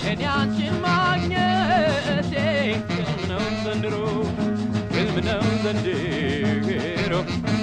እኔ አንቺን ማግኘቴ ሕልም ነው ዘንድሮ ሕልም ነው ዘንድሮ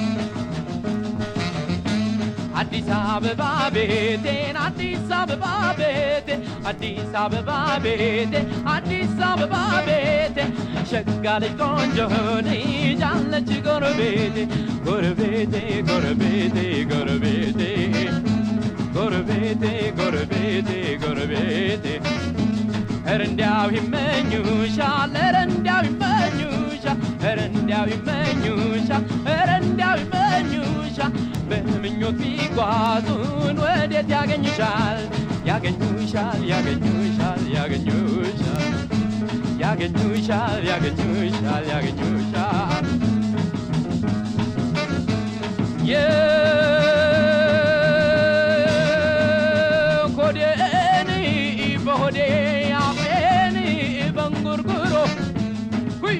አዲስ አበባ ቤቴን አዲስ አበባ ቤቴ አዲስ አበባ ቤቴ አዲስ አበባ ቤቴ ሸጋ ልጅ ቆንጆ ልጅ አለች ጎረቤቴ ጎረቤቴ ጎረቤቴ ጎረቤቴ ጎረቤቴ ጎረቤቴ ጎረቤቴ ኧረ እንዲያው ይመኙሻል ኧረ እንዲያው ይመኙሻል ኧረ እንዲያው ይመኙሻል ኧረ እንዲያው ይመኙሻል በምኞት ቢጓዙን ወዴት ያገኙሻል ያገኙሻል ያገኙሻል ያገኙሻል ያገኙሻል ያገኙሻል ያገኙሻል የኮዴኒ በሆዴ አፌኒ በንጉርጉሮ ሁይ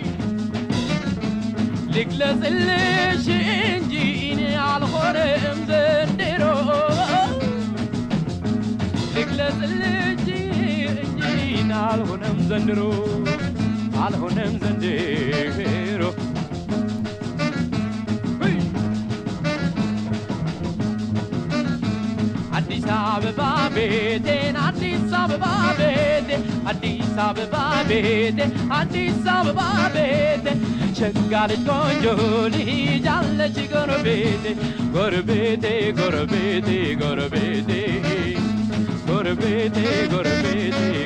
ልግለጽልሽ እንጂ እኔ አልሆነም ዘንድሮ ልግለጽልሽ እንጂ እኔ አልሆነም ዘንድሮ አልሆነም ዘንድሮ አዲስ አበባ ቤቴን አዲስ አበባ ቤቴ አዲስ አበባ ቤቴ አዲስ አበባ ቤቴ ሸጋ ልጅ ቆንጆ ልጅ አለች ጎረቤቴ ጎረቤቴ ጎረቤቴ ጎረቤቴ ጎረቤቴ ጎረቤቴ